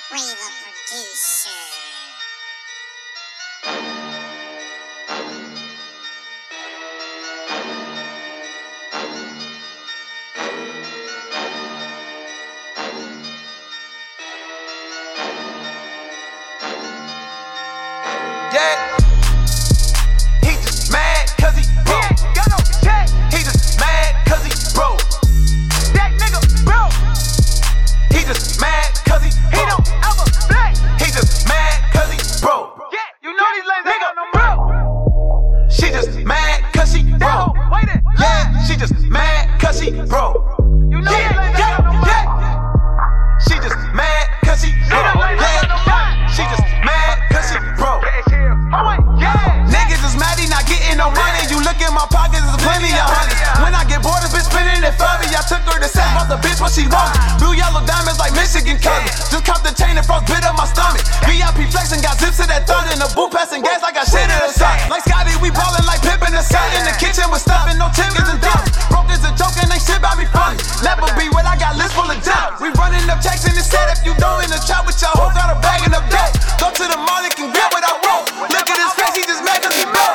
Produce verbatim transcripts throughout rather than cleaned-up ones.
Ray the producer. Yeah, he just mad cause he broke. He ain't got no check. He just mad cause he broke. That nigga broke. He just mad cause he broke. He don't ever play. He just mad cause he broke. Yeah, you know these lanes ain't got no broke. She just mad cause she broke. Yeah, she just mad cause she broke. You know these lanes ain't got no broke. She just mad cause she broke. Yeah, she just mad cause she broke. Niggas is mad, he not getting no money. You look in my pockets, there's plenty of hundreds. When I get bored, this bitch spinning it for me. I took her to set off the bitch what she wanted. Blue yellow diamonds like Michigan cousins. Just caught the chain and frost bit up my stomach. V I P flexing, got zips to that thunder. In the boot passing gas, I got shit in the sun. Like Scotty, we ballin' like Pip in the sun. In the kitchen with stuffing, no Timbers and thumbs. Broke is a joke and ain't shit about me funny. Never be what I got, list full of jump. We running up checks in the set. If you don't in the trap with your hoe, got a bag in the deck. Go to the mall and can get what I want. Look at his face, he just mad cause he broke.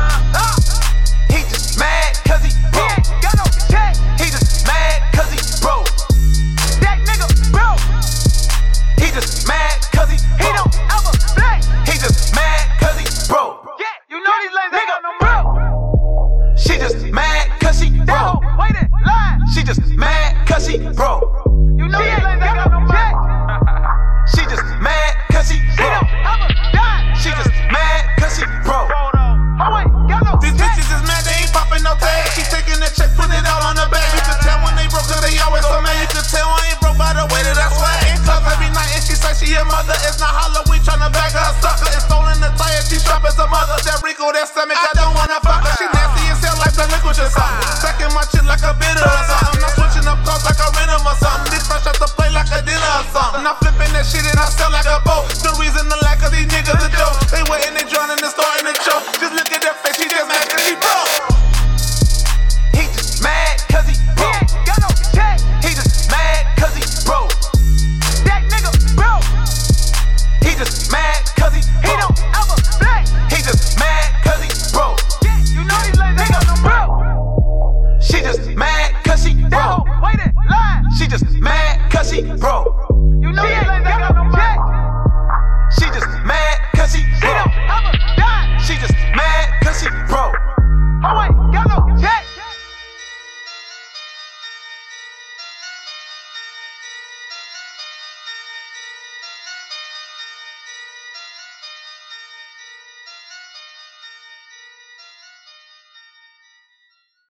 He just mad cause he broke. He just mad cause he broke. That nigga broke. He just mad cause he broke. He don't ever play. He just mad cause he broke. Yeah, you know these lanes ain't got no broke. She just mad cause she broke. She just mad cause she broke. You know these lanes ain't got no broke. She just mad cause she broke. She just mad cause she broke. These bitches is mad, they ain't popping no tag. She taking that check, put it all on the bag. You can tell when they broke, cause they always so mad. You can tell I ain't broke by the way that I swag. In clubs every night and she say she a mother. It's not Halloween, tryna bag her a sucker. It's stolen the tire, she sharp as a mother. That Rico, that stomach, I don't wanna fuck her. She nasty as hell like the liquid or something. Stacking my shit like a bitter or something. I'm switching up cars like a rhythm or something. This fresh out the play like a dinner or something. I'm flipping that shit and I sell like a boat. The reason the lack of these niggas a joke. They waiting, they drowning in the store.